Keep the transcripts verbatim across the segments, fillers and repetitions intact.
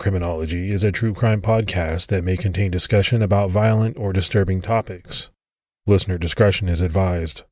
Criminology is a true crime podcast that may contain discussion about violent or disturbing topics. Listener discretion is advised.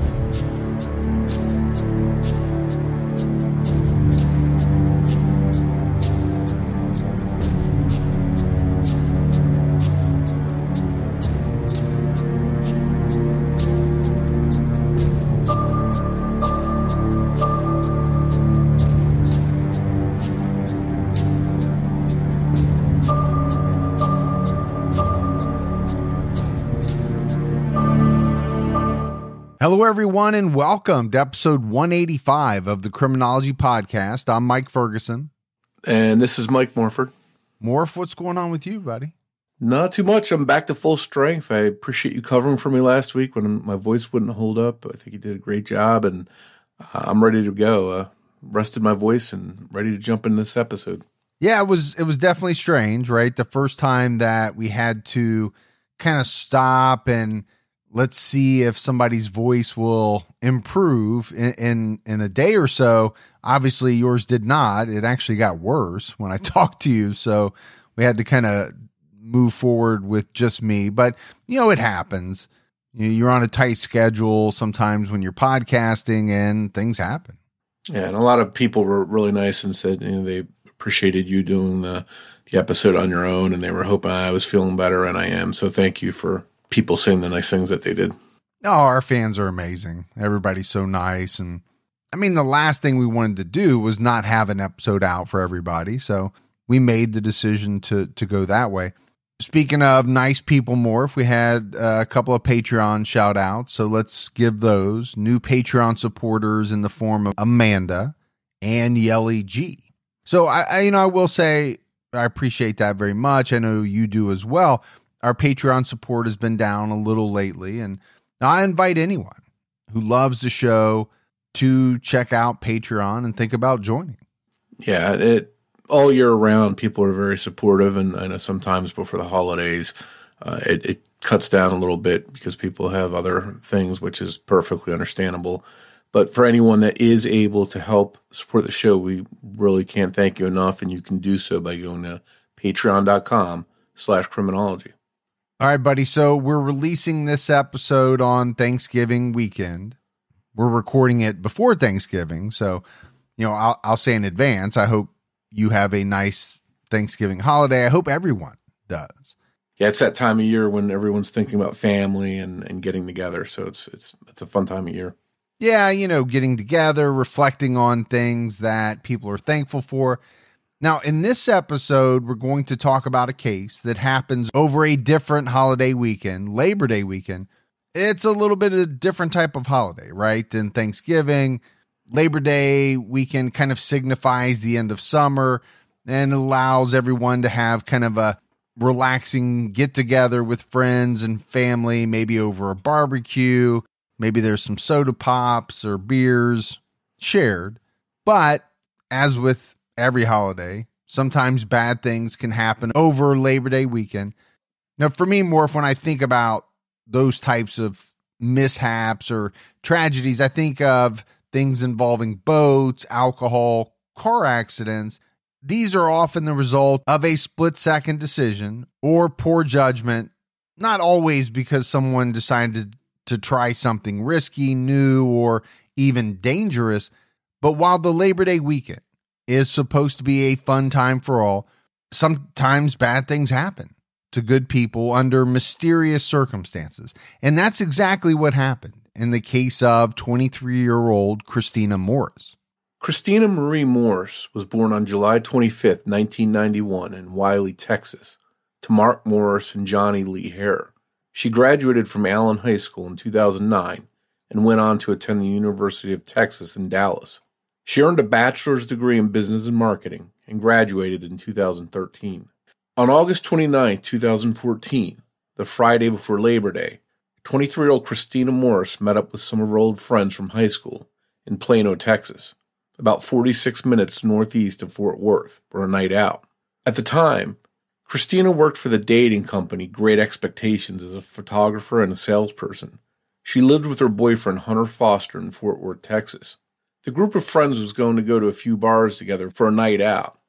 Hello, everyone, and welcome to episode one eighty-five of the Criminology Podcast. I'm Mike Ferguson. And this is Mike Morford. Morph, what's going on with you, buddy? Not too much. I'm back to full strength. I appreciate you covering for me last week when my voice wouldn't hold up. I think you did a great job, and uh, I'm ready to go. Uh, rested my voice and ready to jump in this episode. Yeah, it was, it was definitely strange, right? The first time that we had to kind of stop and let's see if somebody's voice will improve in, in, in a day or so. Obviously, yours did not. It actually got worse when I talked to you. So we had to kind of move forward with just me. But, you know, it happens. You're on a tight schedule sometimes when you're podcasting and things happen. Yeah, and a lot of people were really nice and said, you know, they appreciated you doing the, the episode on your own, and they were hoping I was feeling better, and I am. So thank you for people saying the nice things that they did. Oh, our fans are amazing. Everybody's so nice. And I mean, the last thing we wanted to do was not have an episode out for everybody. So we made the decision to, to go that way. Speaking of nice people, Morph, we had uh, a couple of Patreon shout outs. So let's give those new Patreon supporters in the form of Amanda and Yelly G. So I, I, you know, I will say I appreciate that very much. I know you do as well. Our Patreon support has been down a little lately, and I invite anyone who loves the show to check out Patreon and think about joining. Yeah, it all year round, people are very supportive, and I know sometimes before the holidays, uh, it, it cuts down a little bit because people have other things, which is perfectly understandable. But for anyone that is able to help support the show, we really can't thank you enough, and you can do so by going to patreon.com slash criminology. All right, buddy. So we're releasing this episode on Thanksgiving weekend. We're recording it before Thanksgiving. So, you know, I'll, I'll say in advance, I hope you have a nice Thanksgiving holiday. I hope everyone does. Yeah, it's that time of year when everyone's thinking about family and, and getting together. So it's, it's, it's a fun time of year. Yeah. You know, getting together, reflecting on things that people are thankful for. Now, in this episode, we're going to talk about a case that happens over a different holiday weekend, Labor Day weekend. It's a little bit of a different type of holiday, right, than Thanksgiving. Labor Day weekend kind of signifies the end of summer and allows everyone to have kind of a relaxing get-together with friends and family, maybe over a barbecue. Maybe there's some soda pops or beers shared. But as with every holiday, sometimes bad things can happen over Labor Day weekend. Now, for me, Morph, when I think about those types of mishaps or tragedies, I think of things involving boats, alcohol, car accidents. These are often the result of a split-second decision or poor judgment, not always because someone decided to try something risky, new, or even dangerous. But while the Labor Day weekend is supposed to be a fun time for all, sometimes bad things happen to good people under mysterious circumstances. And that's exactly what happened in the case of twenty-three-year-old Christina Morris. Christina Marie Morris was born on July twenty-fifth, nineteen ninety-one in Wiley, Texas, to Mark Morris and Johnny Lee Hare. She graduated from Allen High School in two thousand nine and went on to attend the University of Texas in Dallas. She earned a bachelor's degree in business and marketing and graduated in two thousand thirteen. On August twenty-ninth, two thousand fourteen, the Friday before Labor Day, twenty-three-year-old Christina Morris met up with some of her old friends from high school in Plano, Texas, about forty-six minutes northeast of Fort Worth, for a night out. At the time, Christina worked for the dating company Great Expectations as a photographer and a salesperson. She lived with her boyfriend Hunter Foster in Fort Worth, Texas. The group of friends was going to go to a few bars together for a night out.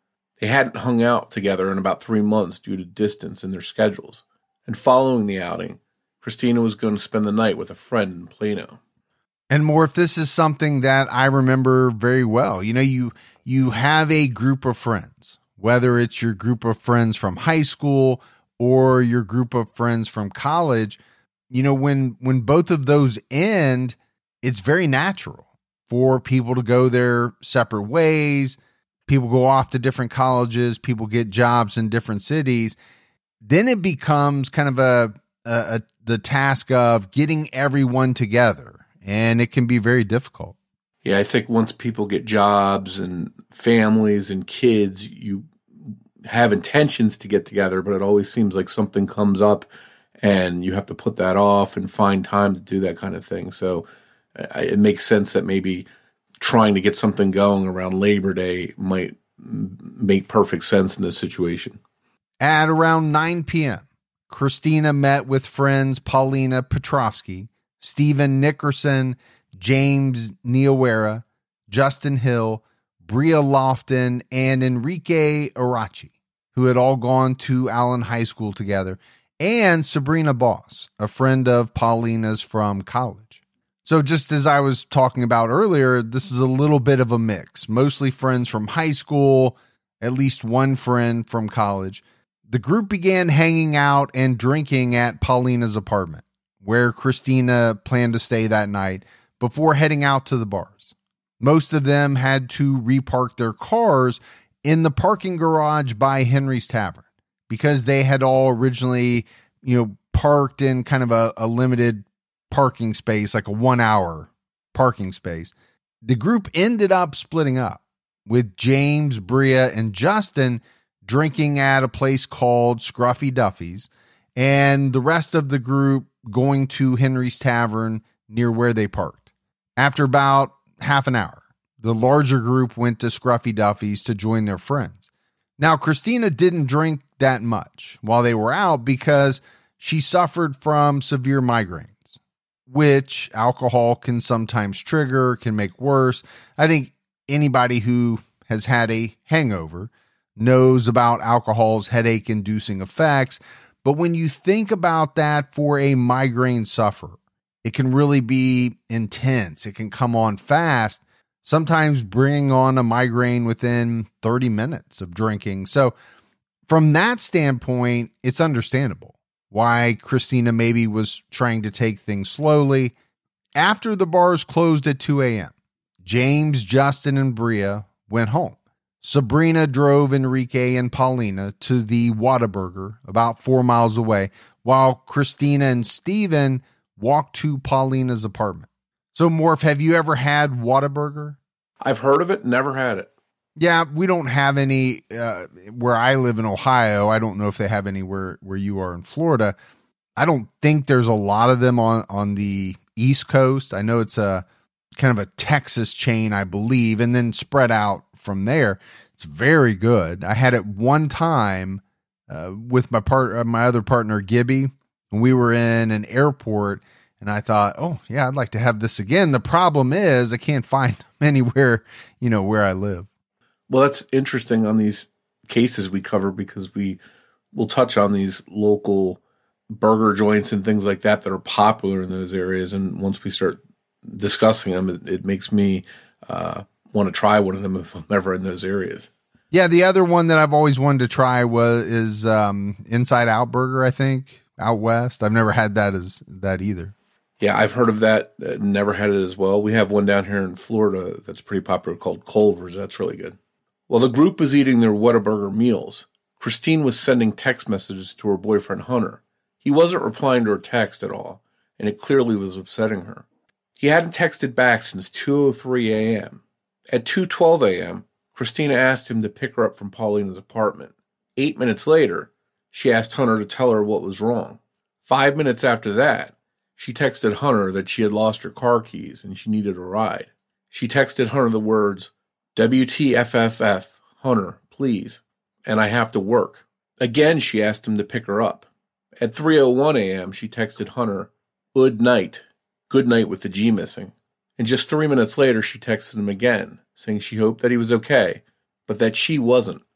They hadn't hung out together in about three months due to distance in their schedules. And following the outing, Christina was going to spend the night with a friend in Plano. And Morph, this is something that I remember very well. You know, you you have a group of friends, whether it's your group of friends from high school or your group of friends from college. You know, when when both of those end, it's very natural for people to go their separate ways. People go off to different colleges. People get jobs in different cities. Then it becomes kind of a, a, a the task of getting everyone together, and it can be very difficult. Yeah, I think once people get jobs and families and kids, you have intentions to get together, but it always seems like something comes up and you have to put that off and find time to do that kind of thing. So uh, it makes sense that maybe trying to get something going around Labor Day might make perfect sense in this situation. At around nine p.m., Christina met with friends Paulina Petrovsky, Stephen Nickerson, James Niawera, Justin Hill, Bria Lofton, and Enrique Arachi, who had all gone to Allen High School together, and Sabrina Boss, a friend of Paulina's from college. So just as I was talking about earlier, this is a little bit of a mix, mostly friends from high school, at least one friend from college. The group began hanging out and drinking at Paulina's apartment, where Christina planned to stay that night, before heading out to the bars. Most of them had to repark their cars in the parking garage by Henry's Tavern because they had all originally, you know, parked in kind of a, a limited parking space, like a one hour parking space. The group ended up splitting up, with James, Bria, and Justin drinking at a place called Scruffy Duffy's, and the rest of the group going to Henry's Tavern near where they parked. After about half an hour, the larger group went to Scruffy Duffy's to join their friends. Now, Christina didn't drink that much while they were out because she suffered from severe migraines, which alcohol can sometimes trigger, can make worse. I think anybody who has had a hangover knows about alcohol's headache-inducing effects. But when you think about that for a migraine sufferer, it can really be intense. It can come on fast, sometimes bringing on a migraine within thirty minutes of drinking. So from that standpoint, it's understandable why Christina maybe was trying to take things slowly. After the bars closed at two a.m., James, Justin, and Bria went home. Sabrina drove Enrique and Paulina to the Whataburger about four miles away, while Christina and Stephen walked to Paulina's apartment. So, Morph, have you ever had Whataburger? I've heard of it, never had it. Yeah, we don't have any uh, where I live in Ohio. I don't know if they have any where, where you are in Florida. I don't think there's a lot of them on, on the East Coast. I know it's a kind of a Texas chain, I believe, and then spread out from there. It's very good. I had it one time uh, with my part, uh, my other partner, Gibby, and we were in an airport, and I thought, oh yeah, I'd like to have this again. The problem is I can't find them anywhere, you know, where I live. Well, that's interesting on these cases we cover because we will touch on these local burger joints and things like that that are popular in those areas. And once we start discussing them, it, it makes me uh, want to try one of them if I'm ever in those areas. Yeah, the other one that I've always wanted to try was is um, Inside Out Burger, I think, out west. I've never had that as that either. Yeah, I've heard of that. Uh, never had it as well. We have one down here in Florida that's pretty popular called Culver's. That's really good. While the group was eating their Whataburger meals, Christine was sending text messages to her boyfriend Hunter. He wasn't replying to her text at all, and it clearly was upsetting her. He hadn't texted back since two oh three a.m. At two twelve a.m., Christina asked him to pick her up from Paulina's apartment. Eight minutes later, she asked Hunter to tell her what was wrong. Five minutes after that, she texted Hunter that she had lost her car keys and she needed a ride. She texted Hunter the words, W T F F F, Hunter, please, and I have to work. Again, she asked him to pick her up. At three oh one a.m., she texted Hunter, Good night, good night with the G missing. And just three minutes later, she texted him again, saying she hoped that he was okay, but that she wasn't,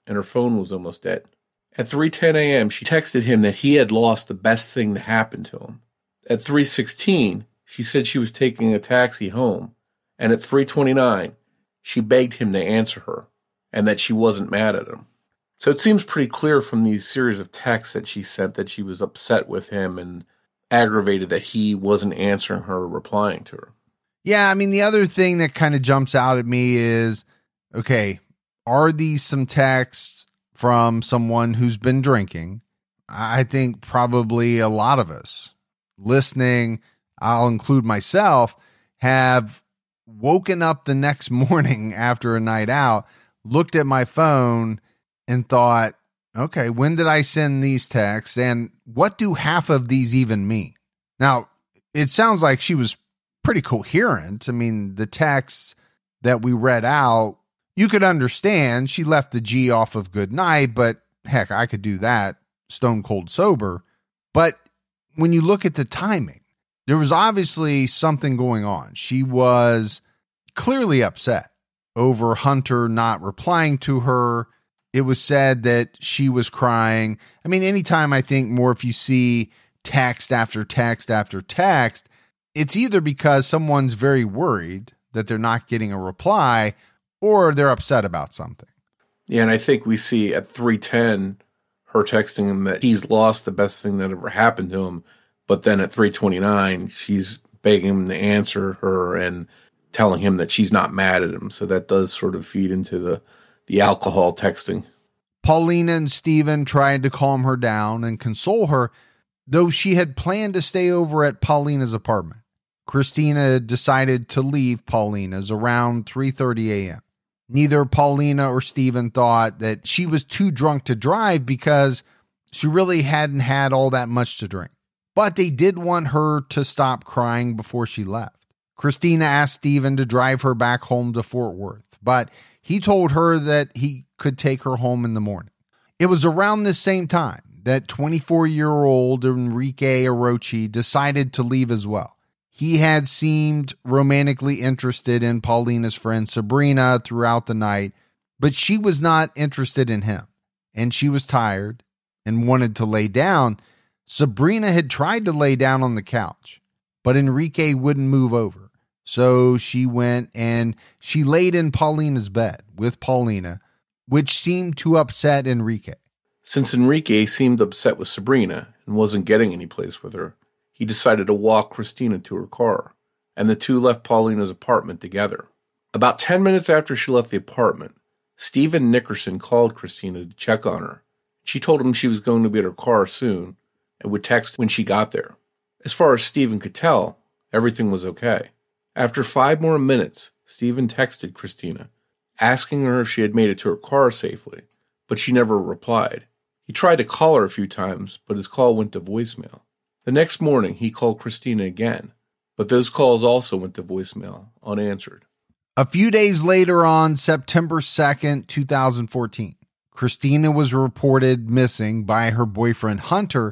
and her phone was almost dead. At three ten a.m., she texted him that he had lost the best thing to happen to him. At three sixteen, she said she was taking a taxi home, and at three twenty-nine, she begged him to answer her, and that she wasn't mad at him. So it seems pretty clear from these series of texts that she sent that she was upset with him and aggravated that he wasn't answering her or replying to her. Yeah, I mean, the other thing that kind of jumps out at me is, okay, are these some texts from someone who's been drinking? I think probably a lot of us listening, I'll include myself, have woken up the next morning after a night out, looked at my phone and thought, okay, when did I send these texts? And what do half of these even mean? Now, it sounds like she was pretty coherent. I mean, the texts that we read out, you could understand she left the G off of good night, but heck, I could do that stone cold sober. But when you look at the timing, there was obviously something going on. She was clearly upset over Hunter not replying to her. It was said that she was crying. I mean, anytime I think more, if you see text after text after text, it's either because someone's very worried that they're not getting a reply or they're upset about something. Yeah, and I think we see at three ten her texting him that he's lost the best thing that ever happened to him. But then at three twenty-nine, she's begging him to answer her and telling him that she's not mad at him. So that does sort of feed into the, the alcohol texting. Paulina and Stephen tried to calm her down and console her, though she had planned to stay over at Paulina's apartment. Christina decided to leave Paulina's around three thirty a.m. Neither Paulina or Stephen thought that she was too drunk to drive because she really hadn't had all that much to drink. But they did want her to stop crying before she left. Christina asked Stephen to drive her back home to Fort Worth, but he told her that he could take her home in the morning. It was around this same time that twenty-four-year-old Enrique Orochi decided to leave as well. He had seemed romantically interested in Paulina's friend Sabrina throughout the night, but she was not interested in him, and she was tired and wanted to lay down. Sabrina had tried to lay down on the couch, but Enrique wouldn't move over. So she went and she laid in Paulina's bed with Paulina, which seemed to upset Enrique. Since Enrique seemed upset with Sabrina and wasn't getting any place with her, he decided to walk Christina to her car, and the two left Paulina's apartment together. About ten minutes after she left the apartment, Stephen Nickerson called Christina to check on her. She told him she was going to be at her car soon and would text when she got there. As far as Stephen could tell, everything was okay. After five more minutes, Stephen texted Christina, asking her if she had made it to her car safely, but she never replied. He tried to call her a few times, but his call went to voicemail. The next morning, he called Christina again, but those calls also went to voicemail, unanswered. A few days later, on September second, twenty fourteen, Christina was reported missing by her boyfriend Hunter.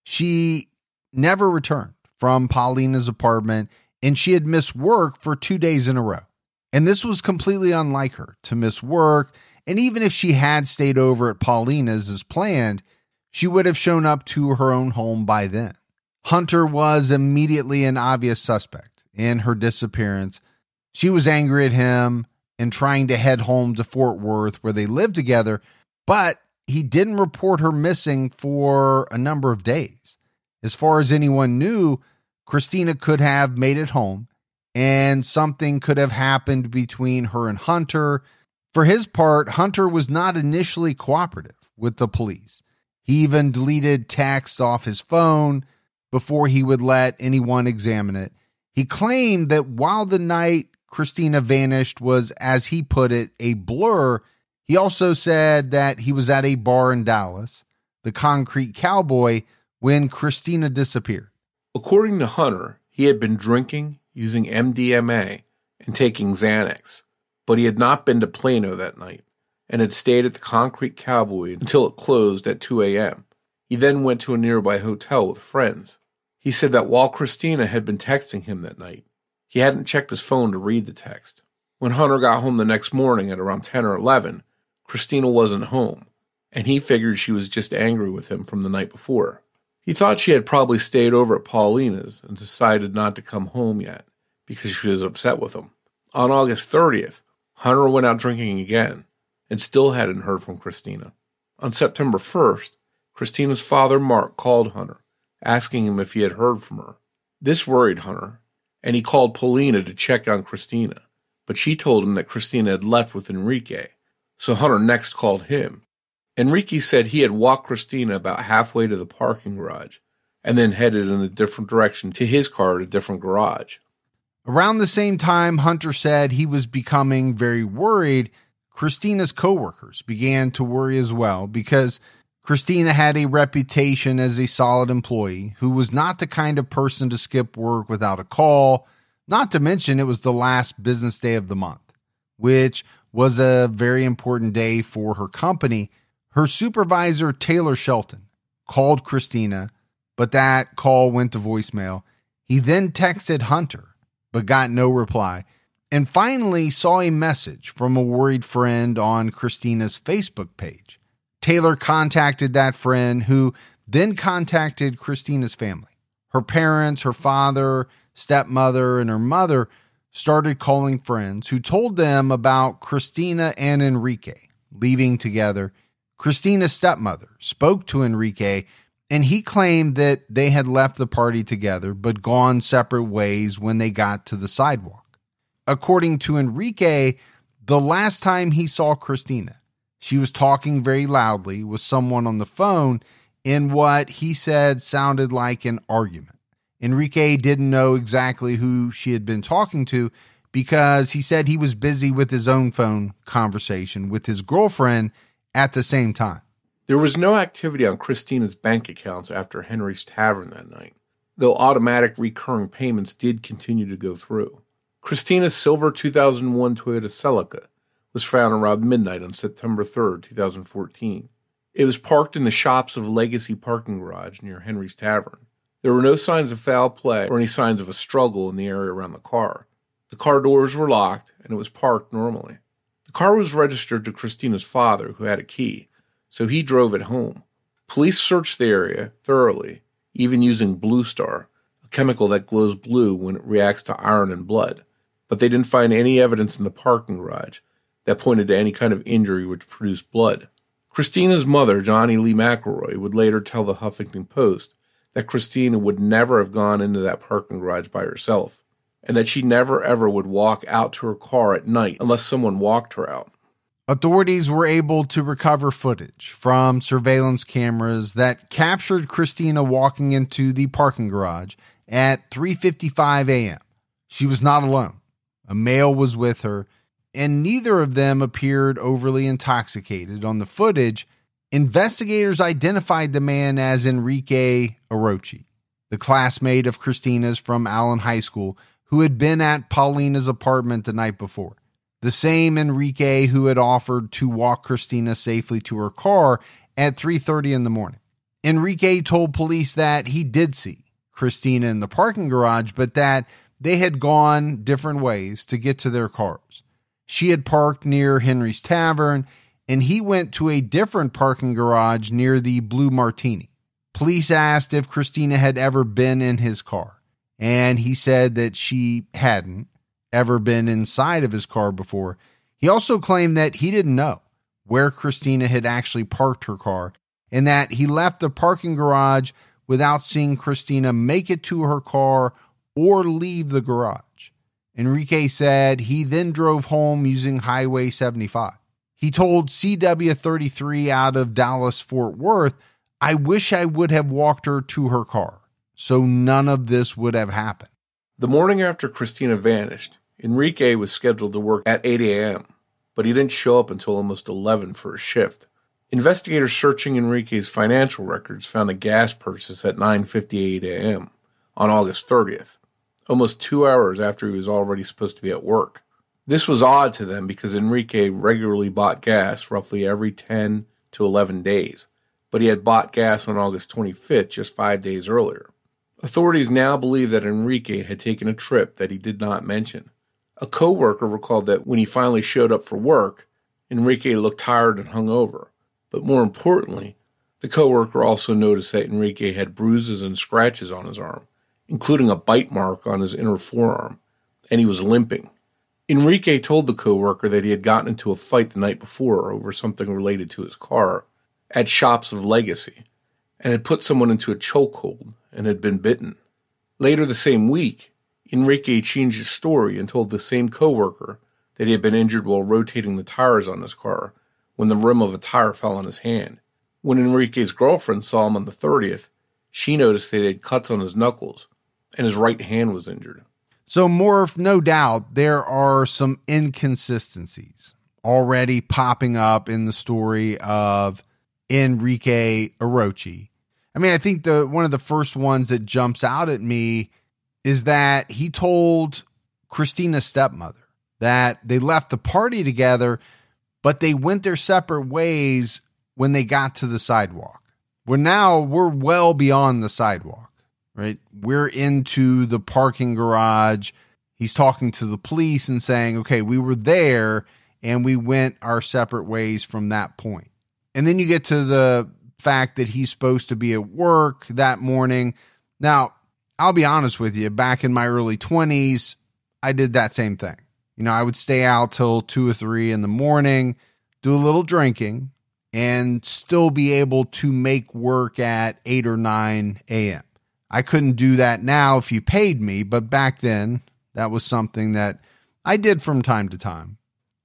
She never returned from Paulina's apartment, and she had missed work for two days in a row. And this was completely unlike her to miss work, and even if she had stayed over at Paulina's as planned, she would have shown up to her own home by then. Hunter was immediately an obvious suspect in her disappearance. She was angry at him and trying to head home to Fort Worth where they lived together, but he didn't report her missing for a number of days. As far as anyone knew, Christina could have made it home and something could have happened between her and Hunter. For his part, Hunter was not initially cooperative with the police. He even deleted texts off his phone before he would let anyone examine it. He claimed that while the night Christina vanished was, as he put it, a blur, he also said that he was at a bar in Dallas, the Concrete Cowboy, when Christina disappeared. According to Hunter, he had been drinking, using M D M A, and taking Xanax, but he had not been to Plano that night and had stayed at the Concrete Cowboy until it closed at two a.m. He then went to a nearby hotel with friends. He said that while Christina had been texting him that night, he hadn't checked his phone to read the text. When Hunter got home the next morning at around ten or eleven, Christina wasn't home, and he figured she was just angry with him from the night before. He thought she had probably stayed over at Paulina's and decided not to come home yet because she was upset with him. On August thirtieth, Hunter went out drinking again and still hadn't heard from Christina. On September first, Christina's father, Mark, called Hunter, asking him if he had heard from her. This worried Hunter, and he called Paulina to check on Christina, but she told him that Christina had left with Enrique, so Hunter next called him. Enrique said he had walked Christina about halfway to the parking garage and then headed in a different direction to his car at a different garage. Around the same time Hunter said he was becoming very worried, Christina's coworkers began to worry as well because Christina had a reputation as a solid employee who was not the kind of person to skip work without a call, not to mention it was the last business day of the month, which was a very important day for her company. Her supervisor, Taylor Shelton, called Christina, but that call went to voicemail. He then texted Hunter, but got no reply, and finally saw a message from a worried friend on Christina's Facebook page. Taylor contacted that friend, who then contacted Christina's family. Her parents, her father, stepmother, and her mother started calling friends who told them about Christina and Enrique leaving together. Christina's stepmother spoke to Enrique, and he claimed that they had left the party together but gone separate ways when they got to the sidewalk. According to Enrique, the last time he saw Christina, she was talking very loudly with someone on the phone in what he said sounded like an argument. Enrique didn't know exactly who she had been talking to because he said he was busy with his own phone conversation with his girlfriend at the same time. There was no activity on Christina's bank accounts after Henry's Tavern that night, though automatic recurring payments did continue to go through. Christina's silver two thousand one Toyota Celica was found around midnight on September third, two thousand fourteen. It was parked in the shops of Legacy Parking Garage near Henry's Tavern. There were no signs of foul play or any signs of a struggle in the area around the car. The car doors were locked, and it was parked normally. The car was registered to Christina's father, who had a key, so he drove it home. Police searched the area thoroughly, even using Blue Star, a chemical that glows blue when it reacts to iron and blood, but they didn't find any evidence in the parking garage that pointed to any kind of injury which produced blood. Christina's mother, Johnny Lee McElroy, would later tell the Huffington Post that Christina would never have gone into that parking garage by herself, and that she never ever would walk out to her car at night unless someone walked her out. Authorities were able to recover footage from surveillance cameras that captured Christina walking into the parking garage at three fifty-five a.m. She was not alone. A male was with her, and neither of them appeared overly intoxicated. On the footage, investigators identified the man as Enrique Orochi, the classmate of Christina's from Allen High School, who had been at Paulina's apartment the night before. The same Enrique who had offered to walk Christina safely to her car at three thirty in the morning. Enrique told police that he did see Christina in the parking garage, but that they had gone different ways to get to their cars. She had parked near Henry's Tavern, and he went to a different parking garage near the Blue Martini. Police asked if Christina had ever been in his car, and he said that she hadn't ever been inside of his car before. He also claimed that he didn't know where Christina had actually parked her car, and that he left the parking garage without seeing Christina make it to her car or leave the garage. Enrique said he then drove home using Highway seventy-five. He told C W thirty-three out of Dallas-Fort Worth, "I wish I would have walked her to her car, so none of this would have happened." The morning after Christina vanished, Enrique was scheduled to work at eight a.m., but he didn't show up until almost eleven for a shift. Investigators searching Enrique's financial records found a gas purchase at nine fifty-eight a.m. on August thirtieth, almost two hours after he was already supposed to be at work. This was odd to them because Enrique regularly bought gas roughly every ten to eleven days, but he had bought gas on August twenty-fifth, just five days earlier. Authorities now believe that Enrique had taken a trip that he did not mention. A co-worker recalled that when he finally showed up for work, Enrique looked tired and hungover. But more importantly, the coworker also noticed that Enrique had bruises and scratches on his arm, including a bite mark on his inner forearm, and he was limping. Enrique told the coworker that he had gotten into a fight the night before over something related to his car at Shops of Legacy, and had put someone into a chokehold and had been bitten. Later the same week, Enrique changed his story and told the same coworker that he had been injured while rotating the tires on his car when the rim of a tire fell on his hand. When Enrique's girlfriend saw him on the thirtieth, she noticed that he had cuts on his knuckles and his right hand was injured. So, Morph, no doubt there are some inconsistencies already popping up in the story of Enrique Orochi. I mean, I think the one of the first ones that jumps out at me is that he told Christina's stepmother that they left the party together, but they went their separate ways when they got to the sidewalk. Well, now we're well beyond the sidewalk, right? We're into the parking garage. He's talking to the police and saying, okay, we were there and we went our separate ways from that point. And then you get to the fact that he's supposed to be at work that morning. Now, I'll be honest with you, back in my early twenties, I did that same thing. You know, I would stay out till two or three in the morning, do a little drinking, and still be able to make work at eight or nine a.m. I couldn't do that now if you paid me, but back then that was something that I did from time to time.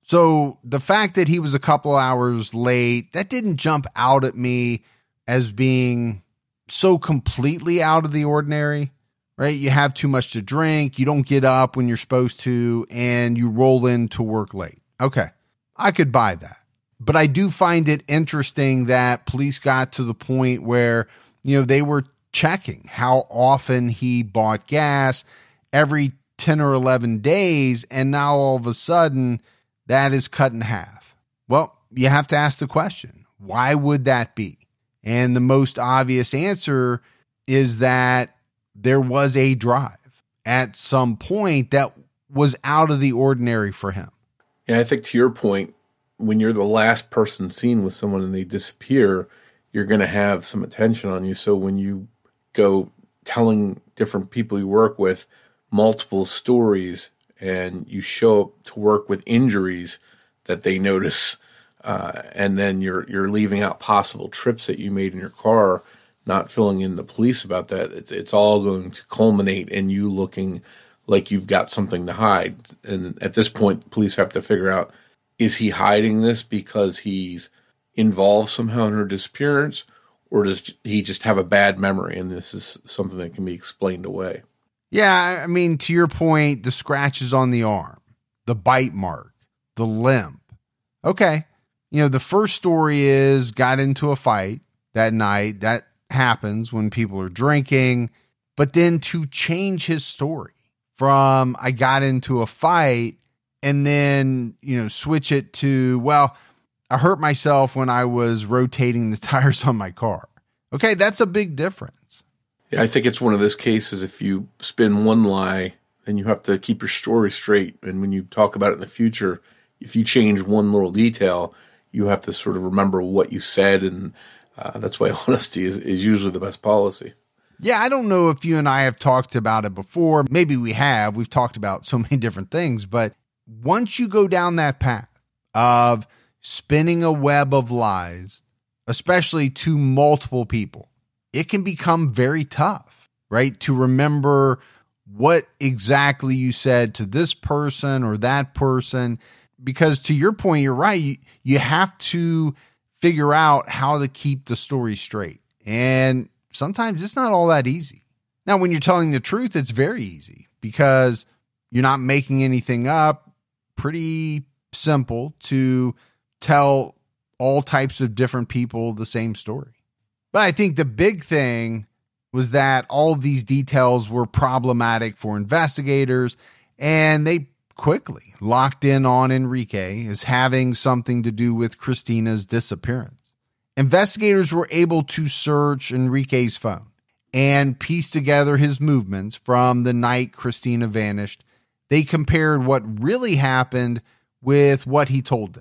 So the fact that he was a couple hours late, that didn't jump out at me as being so completely out of the ordinary, right? You have too much to drink, you don't get up when you're supposed to, and you roll into work late. Okay, I could buy that. But I do find it interesting that police got to the point where, you know, they were checking how often he bought gas every ten or eleven days. And now all of a sudden that is cut in half. Well, you have to ask the question, why would that be? And the most obvious answer is that there was a drive at some point that was out of the ordinary for him. Yeah, I think to your point, when you're the last person seen with someone and they disappear, you're going to have some attention on you. So when you go telling different people you work with multiple stories and you show up to work with injuries that they notice, uh, and then you're you're leaving out possible trips that you made in your car, not filling in the police about that, it's, it's all going to culminate in you looking like you've got something to hide. And at this point, police have to figure out, is he hiding this because he's involved somehow in her disappearance, or does he just have a bad memory and this is something that can be explained away? Yeah, I mean, to your point, the scratches on the arm, the bite mark, the limp. Okay, you know, the first story is got into a fight that night. That happens when people are drinking. But then to change his story from I got into a fight and then, you know, switch it to, well, I hurt myself when I was rotating the tires on my car. Okay, that's a big difference. Yeah, I think it's one of those cases, if you spin one lie, then you have to keep your story straight. And when you talk about it in the future, if you change one little detail, you have to sort of remember what you said. And uh, that's why honesty is, is usually the best policy. Yeah, I don't know if you and I have talked about it before. Maybe we have. We've talked about so many different things, but once you go down that path of spinning a web of lies, especially to multiple people, it can become very tough, right? To remember what exactly you said to this person or that person, because to your point, you're right. You, you have to figure out how to keep the story straight. And sometimes it's not all that easy. Now, when you're telling the truth, it's very easy because you're not making anything up. Pretty simple to tell all types of different people the same story. But I think the big thing was that all of these details were problematic for investigators, and they quickly locked in on Enrique as having something to do with Christina's disappearance. Investigators were able to search Enrique's phone and piece together his movements from the night Christina vanished. They compared what really happened with what he told them.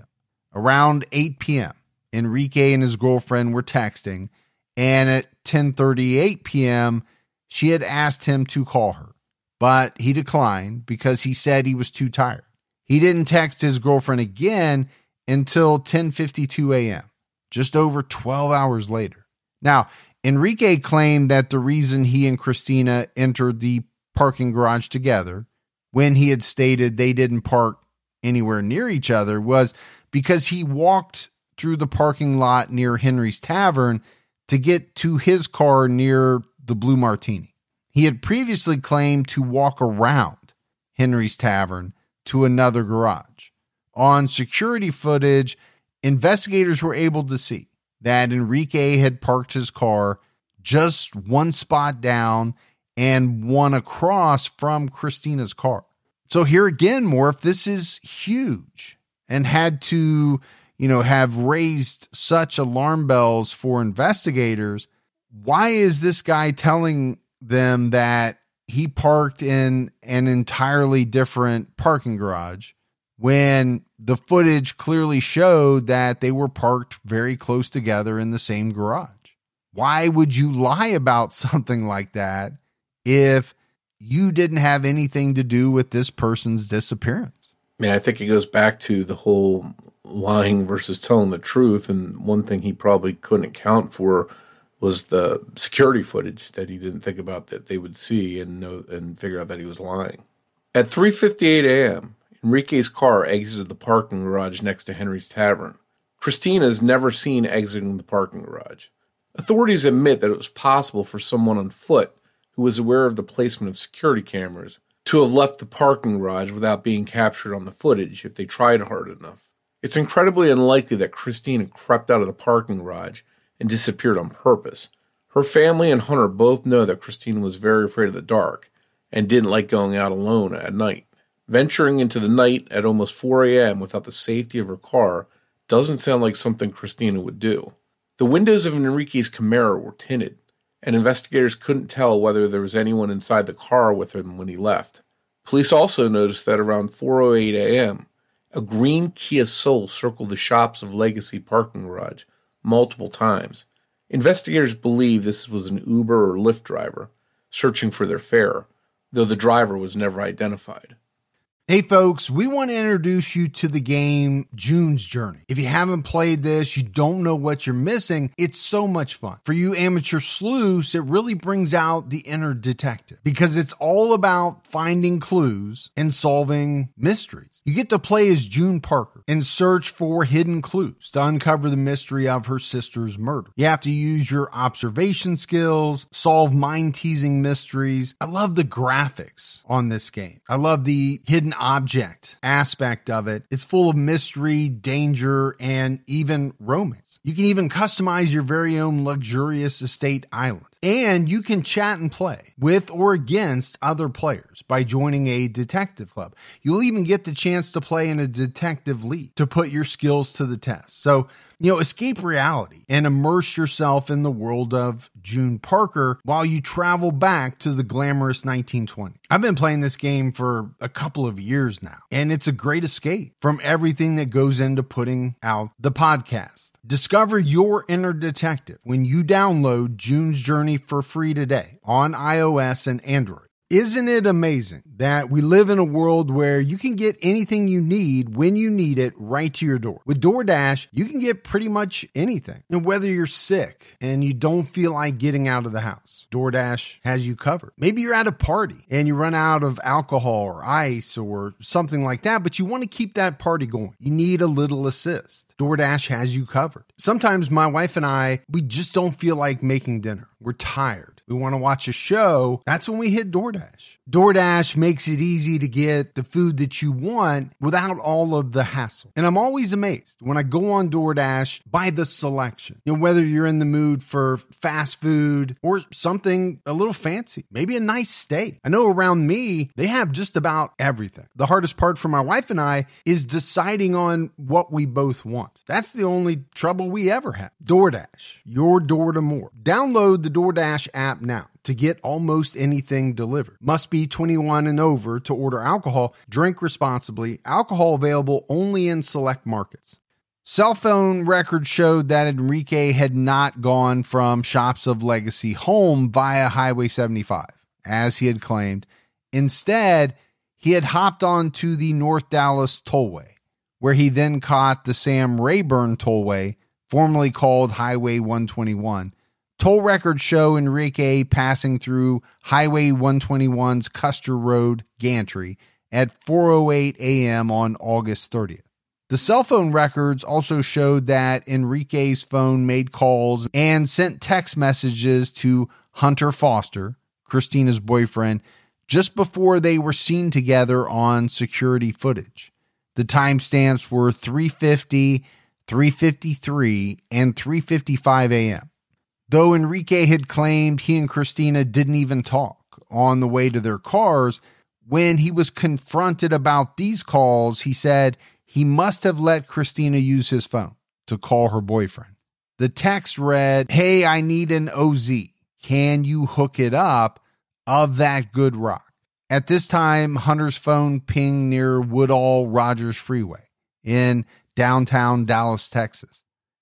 Around eight p.m., Enrique and his girlfriend were texting, and at ten thirty-eight p.m., she had asked him to call her, but he declined because he said he was too tired. He didn't text his girlfriend again until ten fifty-two a.m., just over twelve hours later. Now, Enrique claimed that the reason he and Christina entered the parking garage together, when he had stated they didn't park anywhere near each other, was because he walked through the parking lot near Henry's Tavern to get to his car near the Blue Martini. He had previously claimed to walk around Henry's Tavern to another garage. On security footage, investigators were able to see that Enrique had parked his car just one spot down and one across from Christina's car. So here again, Morph, this is huge and had to, you know, have raised such alarm bells for investigators. Why is this guy telling them that he parked in an entirely different parking garage when the footage clearly showed that they were parked very close together in the same garage? Why would you lie about something like that if you didn't have anything to do with this person's disappearance? Yeah, I think it goes back to the whole lying versus telling the truth. And one thing he probably couldn't account for was the security footage that he didn't think about that they would see and know and figure out that he was lying. At three fifty-eight a.m., Enrique's car exited the parking garage next to Henry's Tavern. Christina is never seen exiting the parking garage. Authorities admit that it was possible for someone on foot who was aware of the placement of security cameras to have left the parking garage without being captured on the footage if they tried hard enough. It's incredibly unlikely that Christina crept out of the parking garage and disappeared on purpose. Her family and Hunter both know that Christina was very afraid of the dark and didn't like going out alone at night. Venturing into the night at almost four a.m. without the safety of her car doesn't sound like something Christina would do. The windows of Enrique's Camaro were tinted, and investigators couldn't tell whether there was anyone inside the car with him when he left. Police also noticed that around four oh eight a.m., a green Kia Soul circled the shops of Legacy parking garage multiple times. Investigators believe this was an Uber or Lyft driver searching for their fare, though the driver was never identified. Hey folks, we want to introduce you to the game June's Journey. If you haven't played this, you don't know what you're missing, it's so much fun. For you amateur sleuths, it really brings out the inner detective because it's all about finding clues and solving mysteries. You get to play as June Parker and search for hidden clues to uncover the mystery of her sister's murder. You have to use your observation skills, solve mind-teasing mysteries. I love the graphics on this game. I love the hidden object aspect of it. It's full of mystery, danger, and even romance. You can even customize your very own luxurious estate island. And you can chat and play with or against other players by joining a detective club. You'll even get the chance to play in a detective league to put your skills to the test. So, you know, escape reality and immerse yourself in the world of June Parker while you travel back to the glamorous nineteen twenties. I've been playing this game for a couple of years now, and it's a great escape from everything that goes into putting out the podcast. Discover your inner detective when you download June's Journey for free today on iOS and Android. Isn't it amazing that we live in a world where you can get anything you need when you need it right to your door? With DoorDash, you can get pretty much anything. And whether you're sick and you don't feel like getting out of the house, DoorDash has you covered. Maybe you're at a party and you run out of alcohol or ice or something like that, but you want to keep that party going. You need a little assist. DoorDash has you covered. Sometimes my wife and I, we just don't feel like making dinner. We're tired. We want to watch a show. That's when we hit DoorDash. DoorDash makes it easy to get the food that you want without all of the hassle. And I'm always amazed when I go on DoorDash by the selection. You know, whether you're in the mood for fast food or something a little fancy, maybe a nice steak. I know around me, they have just about everything. The hardest part for my wife and I is deciding on what we both want. That's the only trouble we ever have. DoorDash, your door to more. Download the DoorDash app now to get almost anything delivered. Must be twenty-one and over to order alcohol. Drink responsibly. Alcohol available only in select markets. Cell phone records showed that Enrique had not gone from Shops of Legacy home via Highway seventy-five, as he had claimed. Instead, he had hopped onto the North Dallas Tollway, where he then caught the Sam Rayburn Tollway, formerly called Highway one twenty-one. Toll records show Enrique passing through Highway one twenty-one's Custer Road gantry at four oh eight a.m. on August thirtieth. The cell phone records also showed that Enrique's phone made calls and sent text messages to Hunter Foster, Christina's boyfriend, just before they were seen together on security footage. The timestamps were three fifty, three fifty-three, and three fifty-five a.m. Though Enrique had claimed he and Christina didn't even talk on the way to their cars, when he was confronted about these calls, he said he must have let Christina use his phone to call her boyfriend. The text read, "Hey, I need an O Z. Can you hook it up of that good rock?" At this time, Hunter's phone pinged near Woodall Rogers Freeway in downtown Dallas, Texas.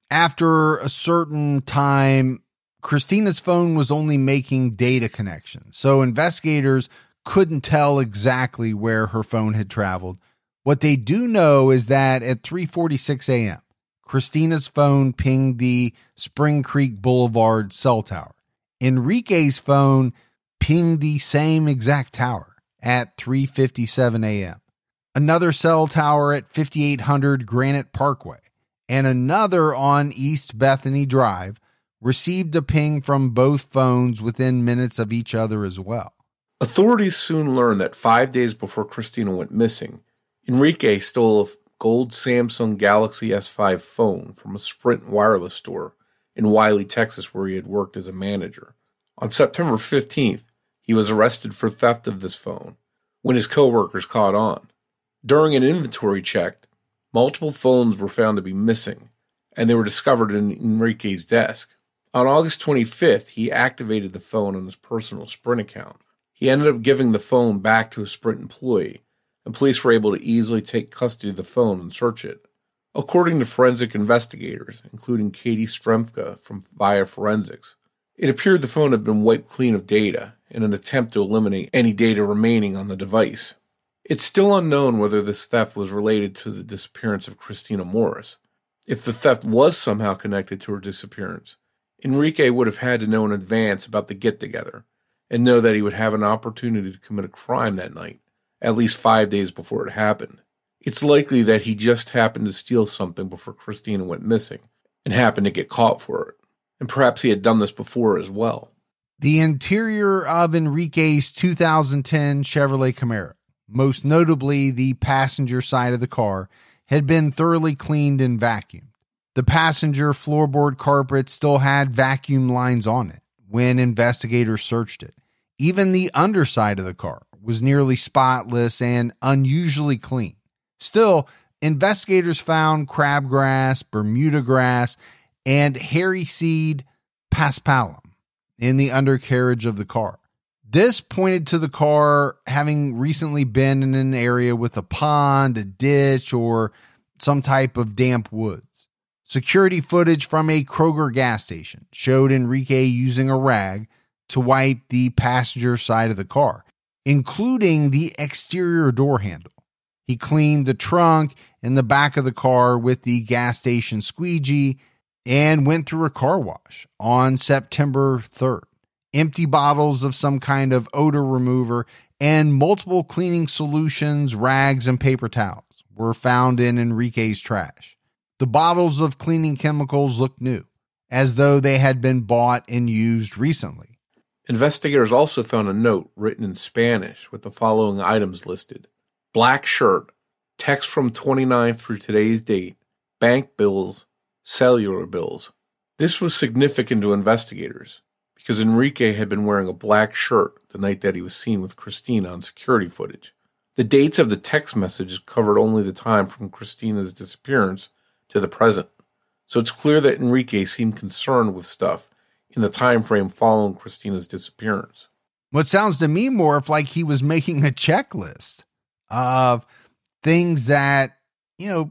After a certain time, Christina's phone was only making data connections, so investigators couldn't tell exactly where her phone had traveled. What they do know is that at three forty-six a.m., Christina's phone pinged the Spring Creek Boulevard cell tower. Enrique's phone pinged the same exact tower at three fifty-seven a.m. Another cell tower at fifty-eight hundred Granite Parkway and another on East Bethany Drive received a ping from both phones within minutes of each other as well. Authorities soon learned that five days before Christina went missing, Enrique stole a gold Samsung Galaxy S five phone from a Sprint wireless store in Wiley, Texas, where he had worked as a manager. On September fifteenth, he was arrested for theft of this phone when his coworkers caught on. During an inventory check, multiple phones were found to be missing, and they were discovered in Enrique's desk. On August twenty-fifth, he activated the phone on his personal Sprint account. He ended up giving the phone back to a Sprint employee, and police were able to easily take custody of the phone and search it. According to forensic investigators, including Katie Stremka from Via Forensics, it appeared the phone had been wiped clean of data in an attempt to eliminate any data remaining on the device. It's still unknown whether this theft was related to the disappearance of Christina Morris. If the theft was somehow connected to her disappearance, Enrique would have had to know in advance about the get-together and know that he would have an opportunity to commit a crime that night, at least five days before it happened. It's likely that he just happened to steal something before Christina went missing and happened to get caught for it. And perhaps he had done this before as well. The interior of Enrique's two thousand ten Chevrolet Camaro, most notably the passenger side of the car, had been thoroughly cleaned and vacuumed. The passenger floorboard carpet still had vacuum lines on it when investigators searched it. Even the underside of the car was nearly spotless and unusually clean. Still, investigators found crabgrass, Bermuda grass, and hairy seed paspalum in the undercarriage of the car. This pointed to the car having recently been in an area with a pond, a ditch, or some type of damp woods. Security footage from a Kroger gas station showed Enrique using a rag to wipe the passenger side of the car, including the exterior door handle. He cleaned the trunk and the back of the car with the gas station squeegee and went through a car wash on September third. Empty bottles of some kind of odor remover and multiple cleaning solutions, rags, and paper towels were found in Enrique's trash. The bottles of cleaning chemicals looked new, as though they had been bought and used recently. Investigators also found a note written in Spanish with the following items listed: black shirt, text from twenty-ninth through today's date, bank bills, cellular bills. This was significant to investigators because Enrique had been wearing a black shirt the night that he was seen with Christina on security footage. The dates of the text messages covered only the time from Christina's disappearance to the present, so it's clear that Enrique seemed concerned with stuff in the time frame following Christina's disappearance. What sounds to me more like he was making a checklist of things that, you know,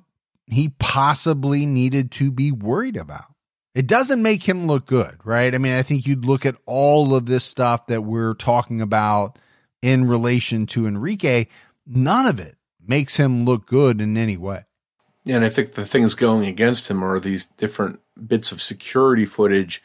he possibly needed to be worried about. It doesn't make him look good, right? I mean, I think you'd look at all of this stuff that we're talking about in relation to Enrique. None of it makes him look good in any way. And I think the things going against him are these different bits of security footage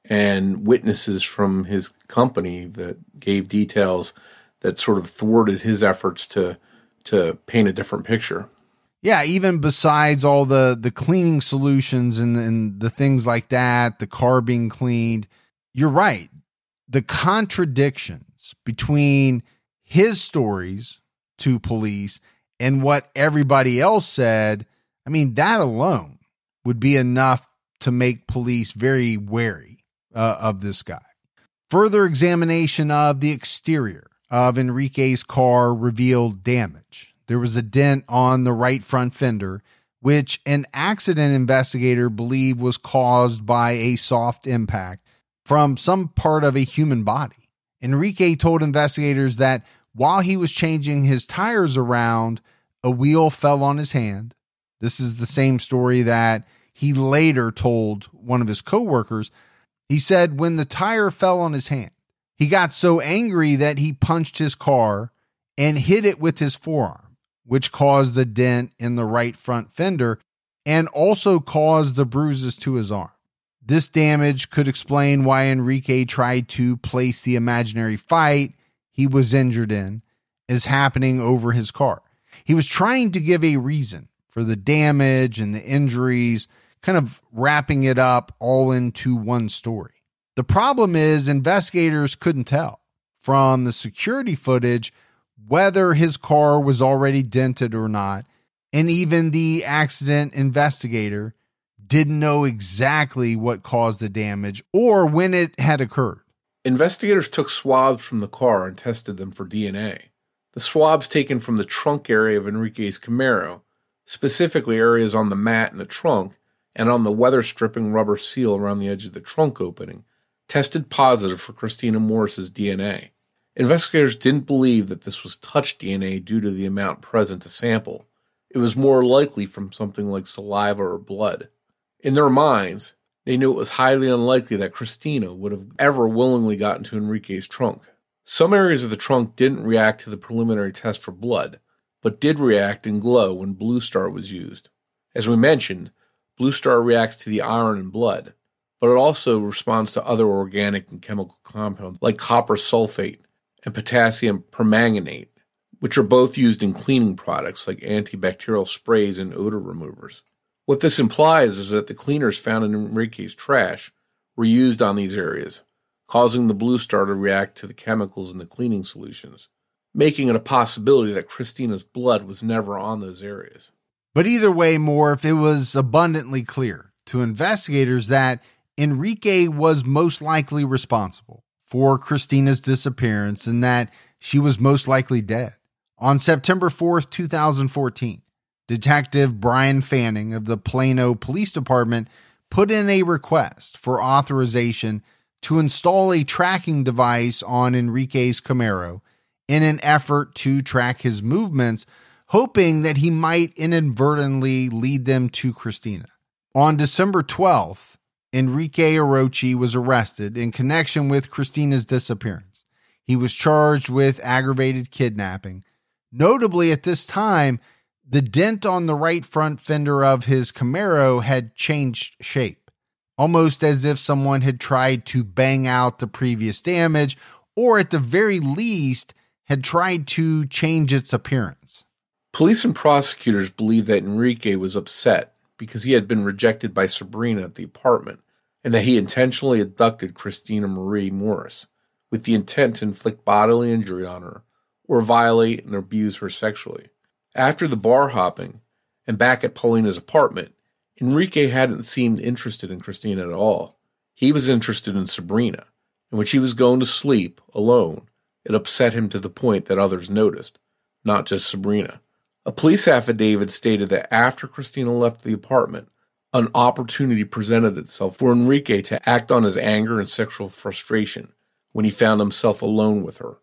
and witnesses from his company that gave details that sort of thwarted his efforts to to paint a different picture. Yeah, even besides all the, the cleaning solutions and, and the things like that, the car being cleaned, you're right. The contradictions between his stories to police and what everybody else said, I mean, that alone would be enough to make police very wary uh, of this guy. Further examination of the exterior of Enrique's car revealed damage. There was a dent on the right front fender, which an accident investigator believed was caused by a soft impact from some part of a human body. Enrique told investigators that while he was changing his tires around, a wheel fell on his hand. This is the same story that he later told one of his coworkers. He said when the tire fell on his hand, he got so angry that he punched his car and hit it with his forearm, which caused the dent in the right front fender and also caused the bruises to his arm. This damage could explain why Enrique tried to place the imaginary fight he was injured in as happening over his car. He was trying to give a reason for the damage and the injuries, kind of wrapping it up all into one story. The problem is investigators couldn't tell from the security footage whether his car was already dented or not, and even the accident investigator didn't know exactly what caused the damage or when it had occurred. Investigators took swabs from the car and tested them for D N A. The swabs taken from the trunk area of Enrique's Camaro, specifically areas on the mat in the trunk and on the weather-stripping rubber seal around the edge of the trunk opening, tested positive for Christina Morris's D N A. Investigators didn't believe that this was touch D N A due to the amount present to sample. It was more likely from something like saliva or blood. In their minds, they knew it was highly unlikely that Christina would have ever willingly gotten to Enrique's trunk. Some areas of the trunk didn't react to the preliminary test for blood, but did react and glow when Blue Star was used. As we mentioned, Blue Star reacts to the iron in blood, but it also responds to other organic and chemical compounds like copper sulfate and potassium permanganate, which are both used in cleaning products like antibacterial sprays and odor removers. What this implies is that the cleaners found in Enrique's trash were used on these areas, causing the Blue Star to react to the chemicals in the cleaning solutions, making it a possibility that Christina's blood was never on those areas. But either way, Morph, it was abundantly clear to investigators that Enrique was most likely responsible for Christina's disappearance and that she was most likely dead. On September fourth, two thousand fourteen, Detective Brian Fanning of the Plano Police Department put in a request for authorization to install a tracking device on Enrique's Camaro in an effort to track his movements, hoping that he might inadvertently lead them to Christina. On December twelfth, Enrique Orochi was arrested in connection with Christina's disappearance. He was charged with aggravated kidnapping. Notably, at this time, the dent on the right front fender of his Camaro had changed shape, almost as if someone had tried to bang out the previous damage, or at the very least, had tried to change its appearance. Police and prosecutors believe that Enrique was upset because he had been rejected by Sabrina at the apartment, and that he intentionally abducted Christina Marie Morris with the intent to inflict bodily injury on her or violate and abuse her sexually. After the bar hopping and back at Paulina's apartment, Enrique hadn't seemed interested in Christina at all. He was interested in Sabrina, and when she was going to sleep alone, it upset him to the point that others noticed, not just Sabrina. A police affidavit stated that after Christina left the apartment, an opportunity presented itself for Enrique to act on his anger and sexual frustration when he found himself alone with her.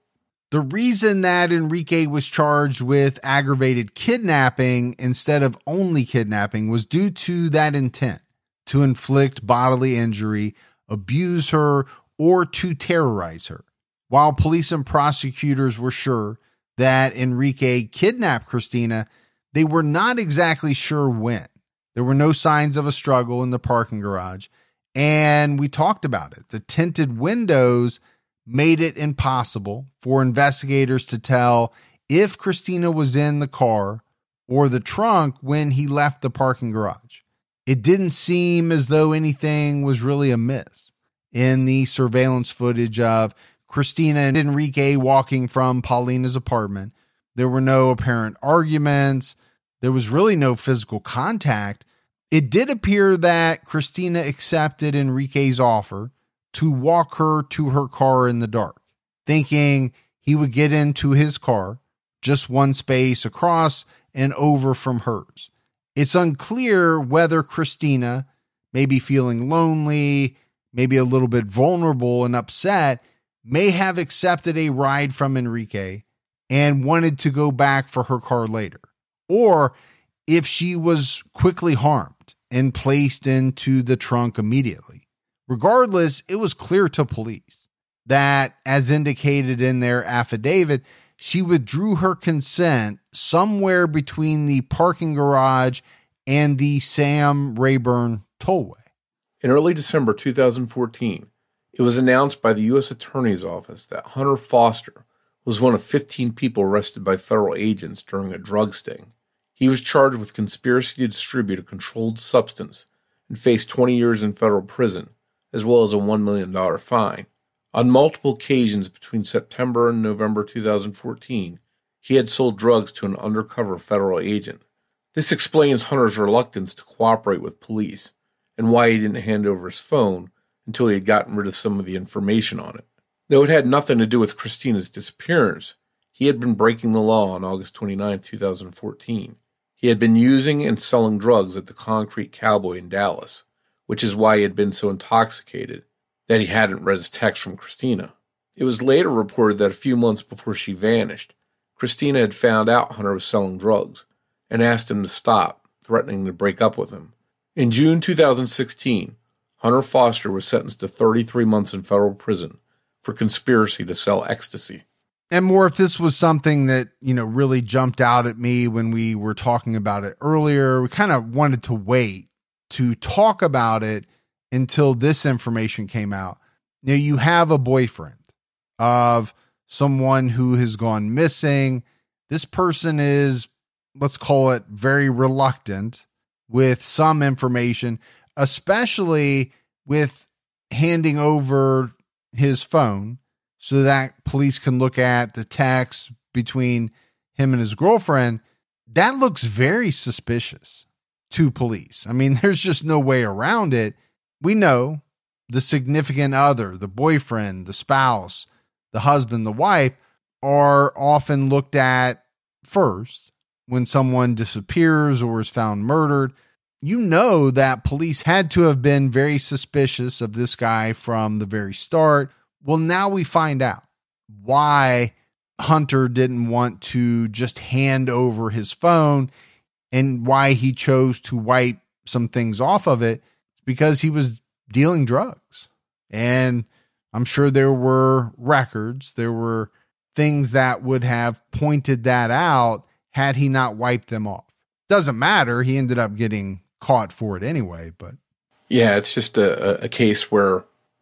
The reason that Enrique was charged with aggravated kidnapping instead of only kidnapping was due to that intent to inflict bodily injury, abuse her, or to terrorize her. While police and prosecutors were sure that Enrique kidnapped Christina, they were not exactly sure when. There were no signs of a struggle in the parking garage, and we talked about it. The tinted windows made it impossible for investigators to tell if Christina was in the car or the trunk when he left the parking garage. It didn't seem as though anything was really amiss in the surveillance footage of Christina and Enrique walking from Paulina's apartment. There were no apparent arguments. There was really no physical contact. It did appear that Christina accepted Enrique's offer to walk her to her car in the dark, thinking he would get into his car, just one space across and over from hers. It's unclear whether Christina, maybe feeling lonely, maybe a little bit vulnerable and upset, may have accepted a ride from Enrique and wanted to go back for her car later, or if she was quickly harmed and placed into the trunk immediately. Regardless, it was clear to police that, as indicated in their affidavit, she withdrew her consent somewhere between the parking garage and the Sam Rayburn tollway. In early December two thousand fourteen, it was announced by the U S Attorney's Office that Hunter Foster was one of fifteen people arrested by federal agents during a drug sting. He was charged with conspiracy to distribute a controlled substance and faced twenty years in federal prison, as well as a one million dollars fine. On multiple occasions between September and November two thousand fourteen, he had sold drugs to an undercover federal agent. This explains Hunter's reluctance to cooperate with police and why he didn't hand over his phone until he had gotten rid of some of the information on it. Though it had nothing to do with Christina's disappearance, he had been breaking the law on August twenty-ninth, two thousand fourteen. He had been using and selling drugs at the Concrete Cowboy in Dallas, which is why he had been so intoxicated that he hadn't read his text from Christina. It was later reported that a few months before she vanished, Christina had found out Hunter was selling drugs and asked him to stop, threatening to break up with him. In June two thousand sixteen, Hunter Foster was sentenced to thirty-three months in federal prison for conspiracy to sell ecstasy. And more, if this was something that, you know, really jumped out at me when we were talking about it earlier, we kind of wanted to wait to talk about it until this information came out. Now, you have a boyfriend of someone who has gone missing. This person is, let's call it, very reluctant with some information, especially with handing over his phone so that police can look at the text between him and his girlfriend. That looks very suspicious to police. I mean, there's just no way around it. We know the significant other, the boyfriend, the spouse, the husband, the wife are often looked at first when someone disappears or is found murdered. You know that police had to have been very suspicious of this guy from the very start. Well, now we find out why Hunter didn't want to just hand over his phone and why he chose to wipe some things off of it. It's because he was dealing drugs. And I'm sure there were records, there were things that would have pointed that out had he not wiped them off. Doesn't matter. He ended up getting caught for it anyway, but. Yeah, it's just a, a case where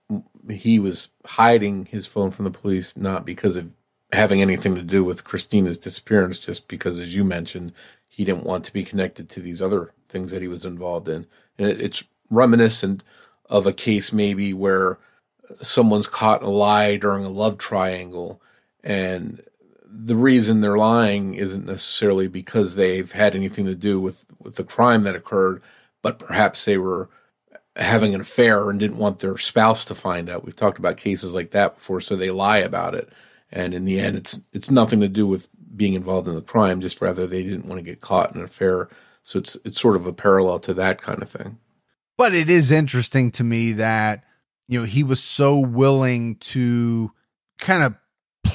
he was hiding his phone from the police, not because of having anything to do with Christina's disappearance, just because, as you mentioned, he didn't want to be connected to these other things that he was involved in. And it, it's reminiscent of a case maybe where someone's caught in a lie during a love triangle, and the reason they're lying isn't necessarily because they've had anything to do with, with the crime that occurred, but perhaps they were having an affair and didn't want their spouse to find out. We've talked about cases like that before, so they lie about it. And in the end, it's it's nothing to do with being involved in the crime, just rather they didn't want to get caught in an affair. So it's it's sort of a parallel to that kind of thing. But it is interesting to me that, you know, he was so willing to kind of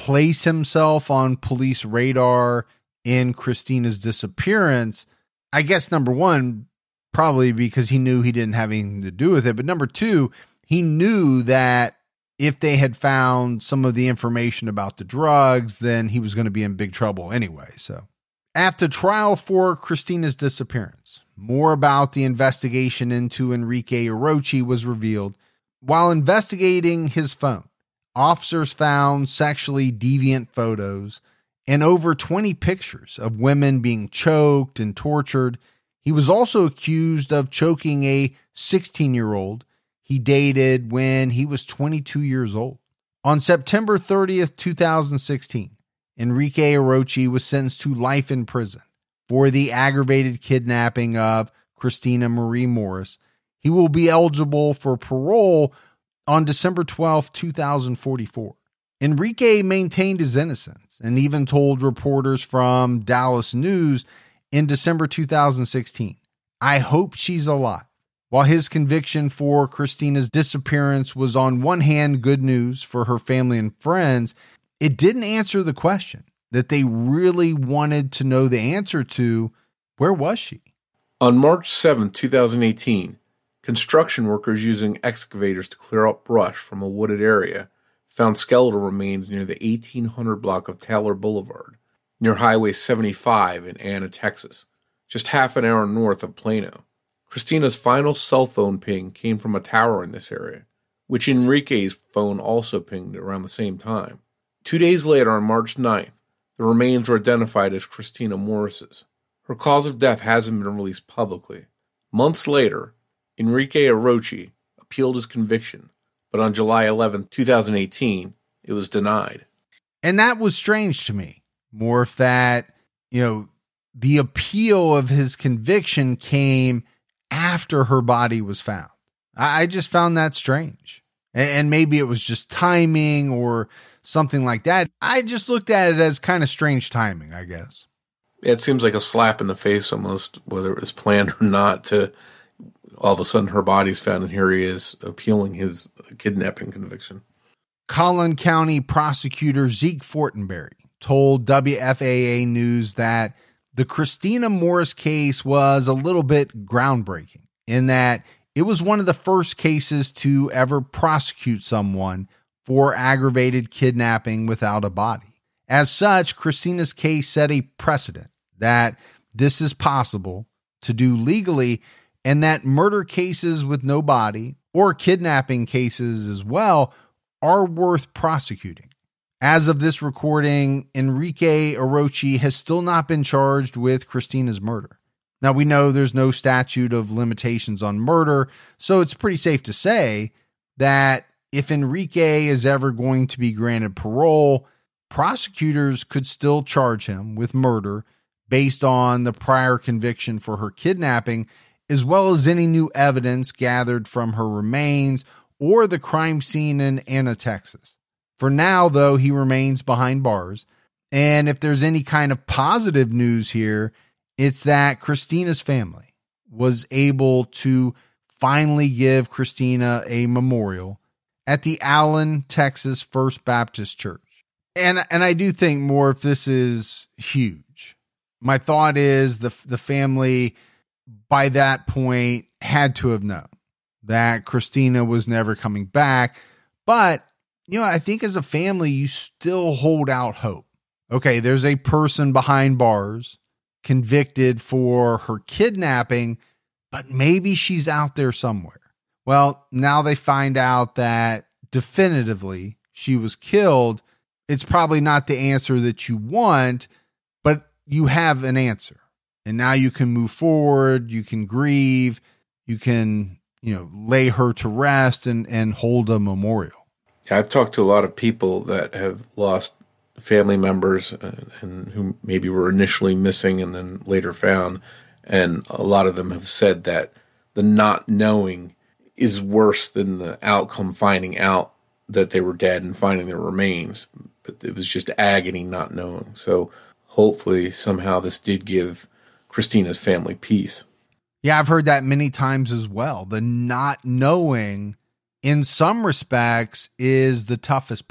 place himself on police radar in Christina's disappearance. I guess number one, probably because he knew he didn't have anything to do with it. But number two, he knew that if they had found some of the information about the drugs, then he was going to be in big trouble anyway. So at the trial for Christina's disappearance, more about the investigation into Enrique Orochi was revealed. While investigating his phone, officers found sexually deviant photos and over twenty pictures of women being choked and tortured. He was also accused of choking a sixteen-year-old he dated when he was twenty-two years old. On September thirtieth, twenty sixteen, Enrique Orochi was sentenced to life in prison for the aggravated kidnapping of Christina Marie Morris. He will be eligible for parole on December twelfth, twenty forty-four. Enrique maintained his innocence and even told reporters from Dallas News in December two thousand sixteen, "I hope she's alive." While his conviction for Christina's disappearance was on one hand good news for her family and friends, it didn't answer the question that they really wanted to know the answer to: where was she? On March seventh, twenty eighteen, construction workers using excavators to clear up brush from a wooded area found skeletal remains near the eighteen hundred block of Taylor Boulevard, near Highway seventy-five in Anna, Texas, just half an hour north of Plano. Christina's final cell phone ping came from a tower in this area, which Enrique's phone also pinged around the same time. Two days later, on March ninth, the remains were identified as Christina Morris's. Her cause of death hasn't been released publicly. Months later, Enrique Orochi appealed his conviction, but on July eleventh, twenty eighteen, it was denied. And that was strange to me. More if that, you know, the appeal of his conviction came after her body was found. I just found that strange. And maybe it was just timing or something like that. I just looked at it as kind of strange timing, I guess. It seems like a slap in the face almost, whether it was planned or not, to all of a sudden her body's found and here he is appealing his kidnapping conviction. Collin County prosecutor Zeke Fortenberry told W F A A News that the Christina Morris case was a little bit groundbreaking in that it was one of the first cases to ever prosecute someone for aggravated kidnapping without a body. As such, Christina's case set a precedent that this is possible to do legally and that murder cases with no body or kidnapping cases as well are worth prosecuting. As of this recording, Enrique Orochi has still not been charged with Christina's murder. Now, we know there's no statute of limitations on murder, so it's pretty safe to say that if Enrique is ever going to be granted parole, prosecutors could still charge him with murder based on the prior conviction for her kidnapping, as well as any new evidence gathered from her remains or the crime scene in Anna, Texas. For now, though, he remains behind bars. And if there's any kind of positive news here, it's that Christina's family was able to finally give Christina a memorial at the Allen, Texas First Baptist Church. And and I do think more if this is huge. My thought is the the family by that point had to have known that Christina was never coming back. But you know, I think as a family, you still hold out hope. Okay, there's a person behind bars convicted for her kidnapping, but maybe she's out there somewhere. Well, now they find out that definitively she was killed. It's probably not the answer that you want, but you have an answer. And now you can move forward, you can grieve, you can, you know, lay her to rest and, and hold a memorial. I've talked to a lot of people that have lost family members and, and who maybe were initially missing and then later found. And a lot of them have said that the not knowing is worse than the outcome finding out that they were dead and finding their remains. But it was just agony not knowing. So hopefully somehow this did give Christina's family peace. Yeah, I've heard that many times as well. The not knowing in some respects is the toughest part.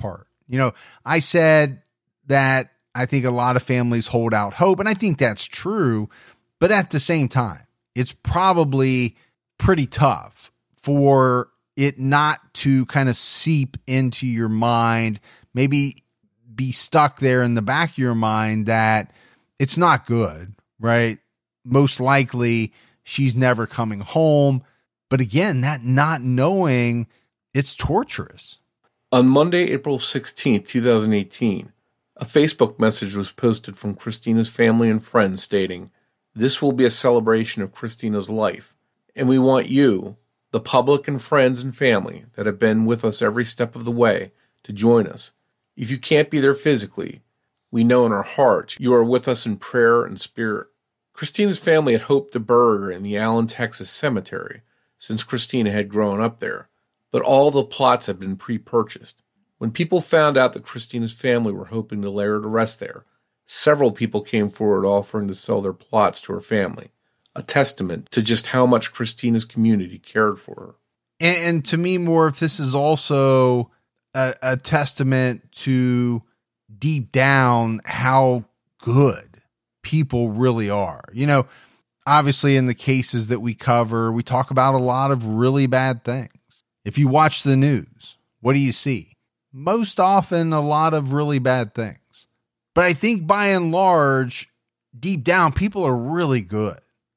You know, I said that I think a lot of families hold out hope, and I think that's true. But at the same time, it's probably pretty tough for it not to kind of seep into your mind, maybe be stuck there in the back of your mind that it's not good, right? Most likely she's never coming home. But again, that not knowing, it's torturous. On Monday, April sixteenth, twenty eighteen, a Facebook message was posted from Christina's family and friends stating, "This will be a celebration of Christina's life, and we want you, the public and friends and family that have been with us every step of the way, to join us. If you can't be there physically, we know in our hearts you are with us in prayer and spirit." Christina's family had hoped to bury her in the Allen, Texas cemetery, since Christina had grown up there, but all the plots had been pre-purchased. When people found out that Christina's family were hoping to lay her to rest there, several people came forward offering to sell their plots to her family, a testament to just how much Christina's community cared for her. And, and to me, Morph, this is also a, a testament to deep down how good people really are. You know, obviously in the cases that we cover, we talk about a lot of really bad things. If you watch the news, what do you see? Most often a lot of really bad things. But I think by and large, deep down, people are really good.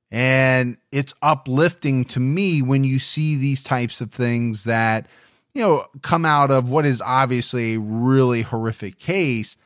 And it's uplifting to me when you see these types of things that, you know, come out of what is obviously a really horrific case,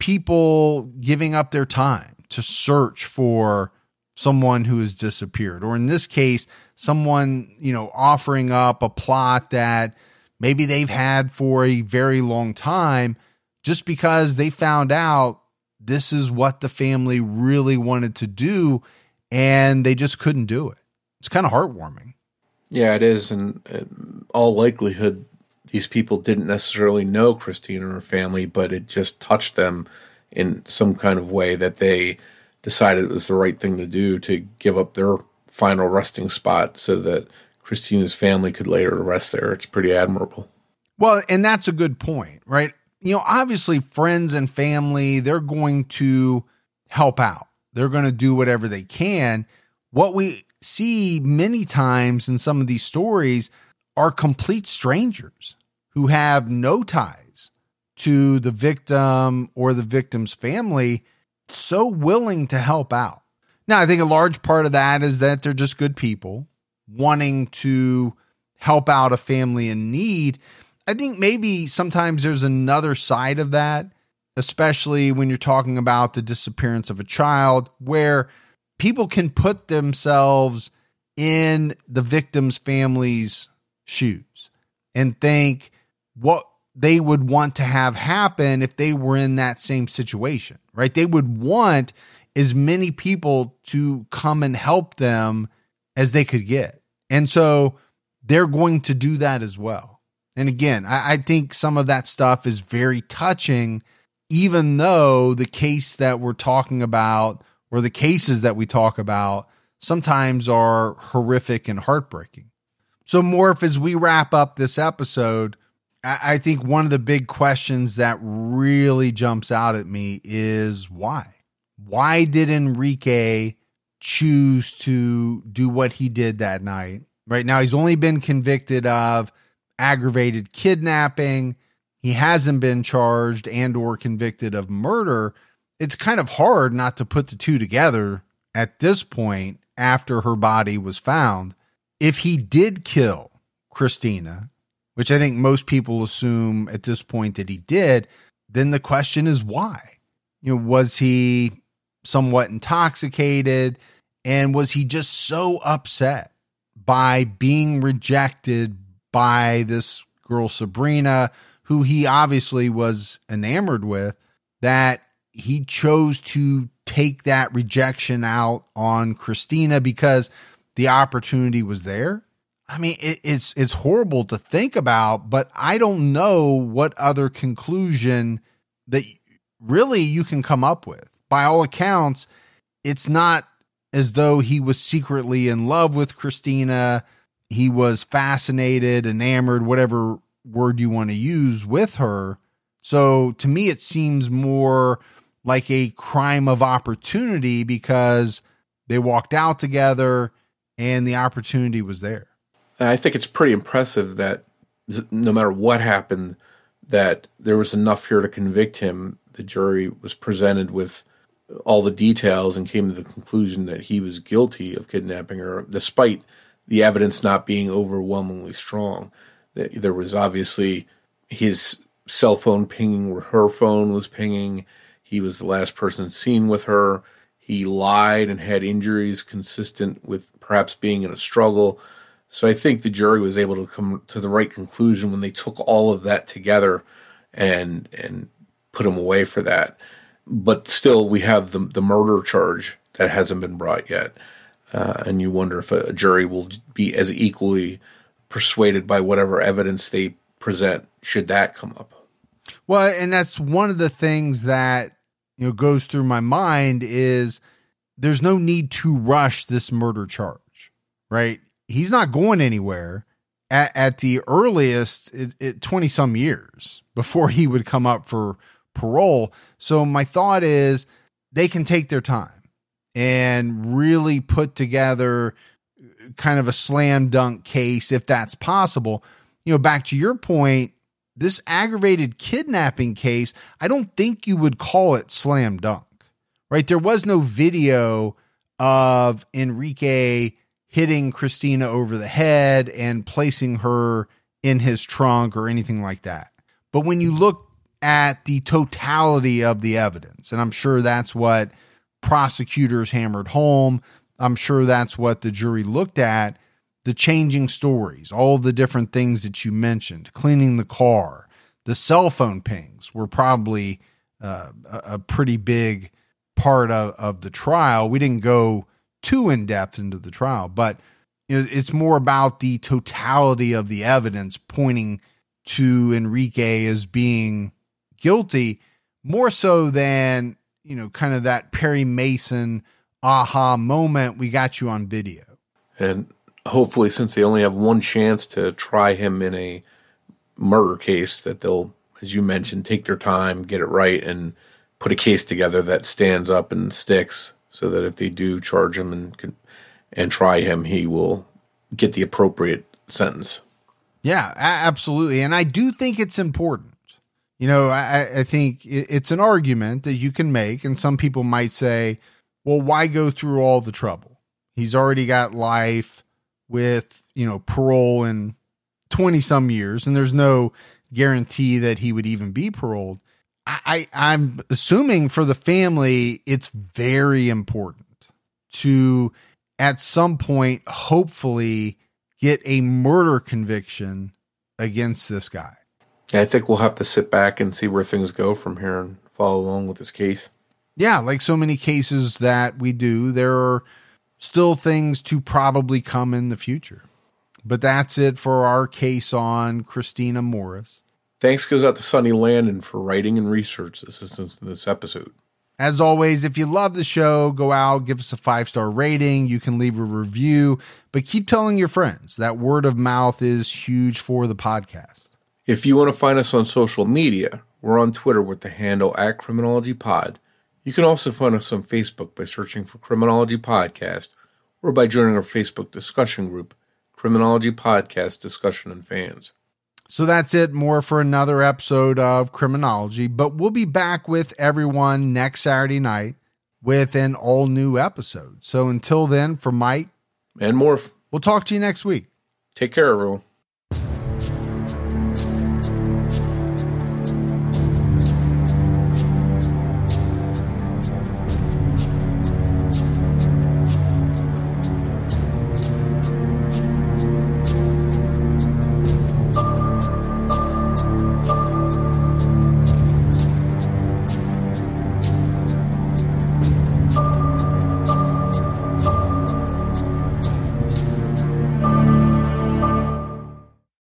people giving up their time to search for someone who has disappeared. Or in this case, someone, you know, offering up a plot that maybe they've had for a very long time just because they found out this is what the family really wanted to do and they just couldn't do it. It's kind of heartwarming. Yeah, it is. And in all likelihood, these people didn't necessarily know Christina and her family, but it just touched them in some kind of way that they decided it was the right thing to do to give up their final resting spot so that Christina's family could lay her to rest there. It's pretty admirable. Well, and that's a good point, right? You know, obviously friends and family, they're going to help out. They're going to do whatever they can. What we see many times in some of these stories are complete strangers who have no ties to the victim or the victim's family, so willing to help out. Now, I think a large part of that is that they're just good people wanting to help out a family in need. I think maybe sometimes there's another side of that, especially when you're talking about the disappearance of a child, where people can put themselves in the victim's family's shoes and think what they would want to have happen if they were in that same situation, right? They would want as many people to come and help them as they could get. And so they're going to do that as well. And again, I, I think some of that stuff is very touching, even though the case that we're talking about or the cases that we talk about sometimes are horrific and heartbreaking. So Morph, as we wrap up this episode, I, I think one of the big questions that really jumps out at me is why? Why did Enrique choose to do what he did that night? Right now, he's only been convicted of aggravated kidnapping. He hasn't been charged and or convicted of murder. It's kind of hard not to put the two together at this point after her body was found. If he did kill Christina, which I think most people assume at this point that he did, then the question is why? You know, was he somewhat intoxicated? And was he just so upset by being rejected by this girl, Sabrina, who he obviously was enamored with, that he chose to take that rejection out on Christina because the opportunity was there? I mean, it, it's, it's horrible to think about, but I don't know what other conclusion that really you can come up with. By all accounts, it's not as though he was secretly in love with Christina. He was fascinated, enamored, whatever word you want to use, with her. So to me, it seems more like a crime of opportunity because they walked out together and the opportunity was there. And I think it's pretty impressive that no matter what happened, that there was enough here to convict him. The jury was presented with all the details and came to the conclusion that he was guilty of kidnapping her, despite the evidence not being overwhelmingly strong. There was obviously his cell phone pinging where her phone was pinging. He was the last person seen with her. He lied and had injuries consistent with perhaps being in a struggle. So I think the jury was able to come to the right conclusion when they took all of that together and and put him away for that. But still, we have the the murder charge that hasn't been brought yet. Uh, and you wonder if a, a jury will be as equally persuaded by whatever evidence they present, should that come up. Well, and that's one of the things that, you know, goes through my mind is there's no need to rush this murder charge, right? He's not going anywhere. At, at the earliest, it, it twenty some years before he would come up for parole. So my thought is they can take their time and really put together kind of a slam dunk case if that's possible. You know, back to your point, this aggravated kidnapping case, I don't think you would call it slam dunk, right? There was no video of Enrique hitting Christina over the head and placing her in his trunk or anything like that. But when you look at the totality of the evidence, and I'm sure that's what prosecutors hammered home, I'm sure that's what the jury looked at, the changing stories, all the different things that you mentioned, cleaning the car, the cell phone pings were probably uh, a, a pretty big part of, of the trial. We didn't go too in depth into the trial, but you know, it's more about the totality of the evidence pointing to Enrique as being guilty, more so than, you know, kind of that Perry Mason aha moment. We got you on video. And hopefully, since they only have one chance to try him in a murder case, that they'll, as you mentioned, take their time, get it right, and put a case together that stands up and sticks, so that if they do charge him and and try him, he will get the appropriate sentence. Yeah, absolutely. And I do think it's important. You know, I, I think it's an argument that you can make, and some people might say, well, why go through all the trouble? He's already got life with, you know, parole in twenty some years, and there's no guarantee that he would even be paroled. I, I, I'm assuming for the family, it's very important to, at some point, hopefully get a murder conviction against this guy. I think we'll have to sit back and see where things go from here and follow along with this case. Yeah, like so many cases that we do, there are still things to probably come in the future. But that's it for our case on Christina Morris. Thanks goes out to Sonny Landon for writing and research assistance in this episode. As always, if you love the show, go out, give us a five-star rating. You can leave a review, but keep telling your friends. That word of mouth is huge for the podcast. If you want to find us on social media, we're on Twitter with the handle at Criminology Pod. You can also find us on Facebook by searching for Criminology Podcast or by joining our Facebook discussion group, Criminology Podcast Discussion and Fans. So that's it, more for another episode of Criminology, but we'll be back with everyone next Saturday night with an all-new episode. So until then, for Mike and Morph, we'll talk to you next week. Take care, everyone.